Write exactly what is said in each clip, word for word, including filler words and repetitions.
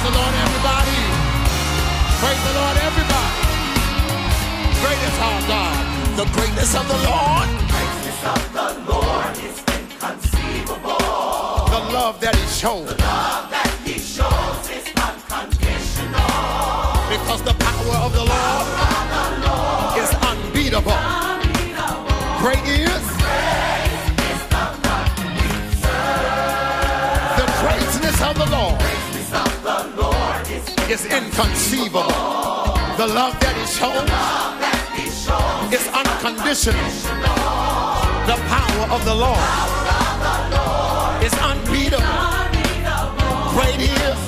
the Lord, everybody. Praise the Lord, everybody. Great is our God. The greatness of the Lord. Greatness of the Lord is inconceivable. The love that he shows. The love that he shows is unconditional. Because the power of the Lord, power of the Lord is unbeatable. unbeatable. Great is. Great is the God we serve. The greatness of the Lord. Greatness of the Lord is is inconceivable. The love that he shows is unconditional. The power of the Lord is unbeatable. Great is.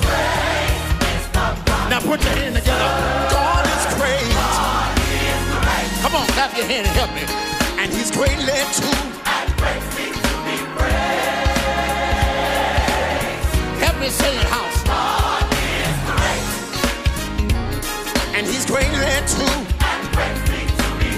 Now put your hand together. God is great. Come on, clap your hand and help me. And he's greatly too. And greatly to be praised. Help me say it, house. And he's greatly too. And greatly to be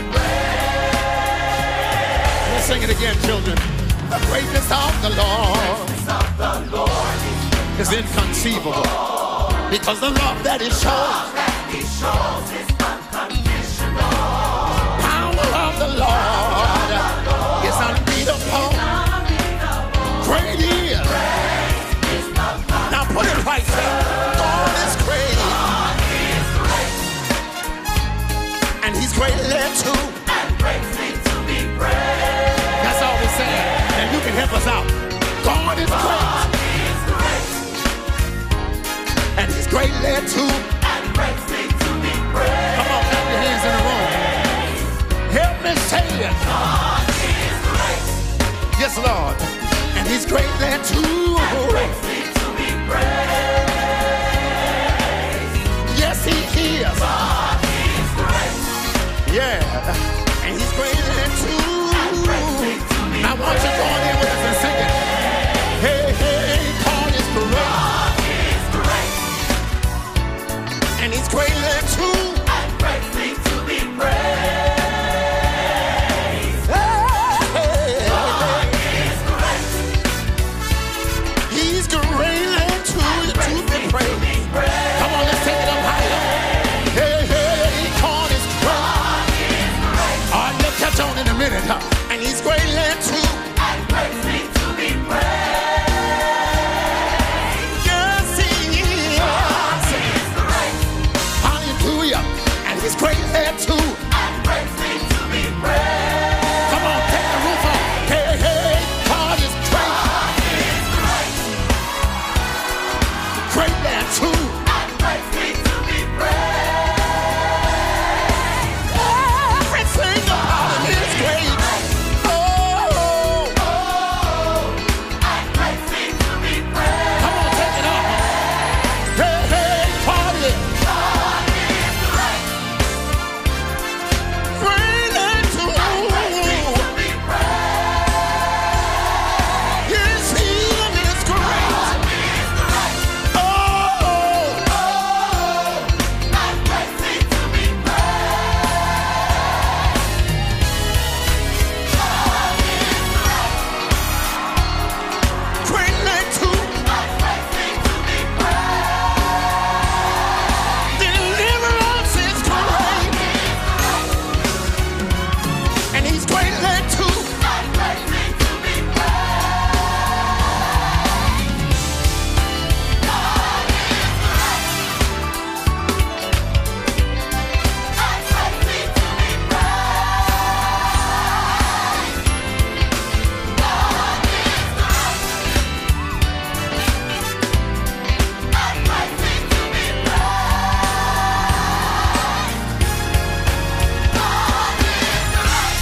praised. Let's sing it again, children. The greatness of the Lord, greatness of the Lord is inconceivable. Because the love that he shows, love that he shows is unconditional. power of the Lord is unbeatable. Great is. Now put it right there. God is great. And he's greatly too. And greatly to be praised. That's all we're saying. And you can help us out. God is great. And he's greatly too. And greatly to be praised. Come on, clap your hands in the room. Help me say it. God is great. Yes, Lord. And he's greatly too. And greatly to be praised. Yes, he is. God is great. Yeah. And he's greatly too. And greatly to be Now, why don't you join in with us and sing it? Hey, hey, God is great. God is great. And he's greatly too. And greatly to be praised. Hey, God is great. he's greatly too to be praised. Come on, let's take it up higher. Hey, hey, God is great. Oh, you'll catch on in a minute, huh? And he's greatly too. And greatly to be praised. Yes, he God is. is great. Hallelujah. And he's greatly too. And greatly to be praised. Come on, take the roof off. Hey, hey, God is great. God is great. Greatly too. And greatly to be praised. Everything about him is great. Oh, Oh, and greatly to be praised. come on, take it off. Hey, hey, God is God is great. greatly too. Greatly to be praised. Yes, he is great. God is great. Oh, Oh, and greatly to be praised. God is great. greatly too. And greatly to be praised. Deliverance is great. And he's greatly too. And greatly to be praised. God is great. And greatly to be praised. God is great. And greatly to be praised. God is great.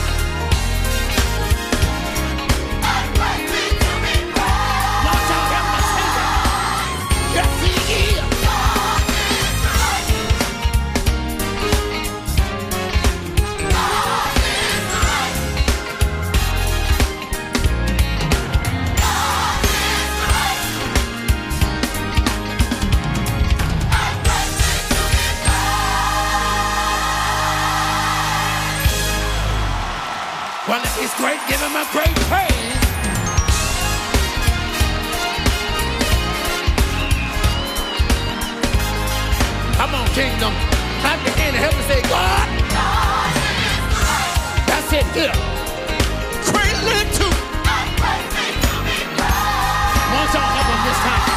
And greatly to be praised. Watch out, help me sing it. Yes, he is. God is great. God is great. God is great. And greatly to be praised. Well, if he's great, give him a great praise. Come on, kingdom. Clap your hand and help me say, God. That's it, here. Greatly to. Once y'all help them this time.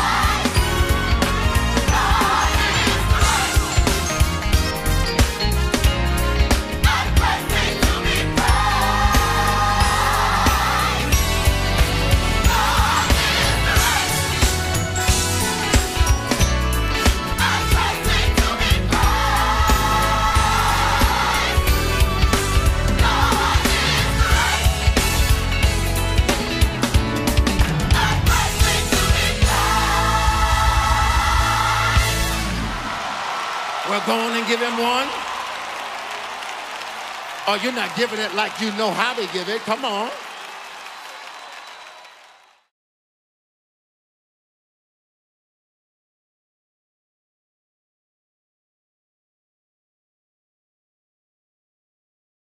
Well, go on and give him one. Oh, you're not giving it like you know how to give it. Come on.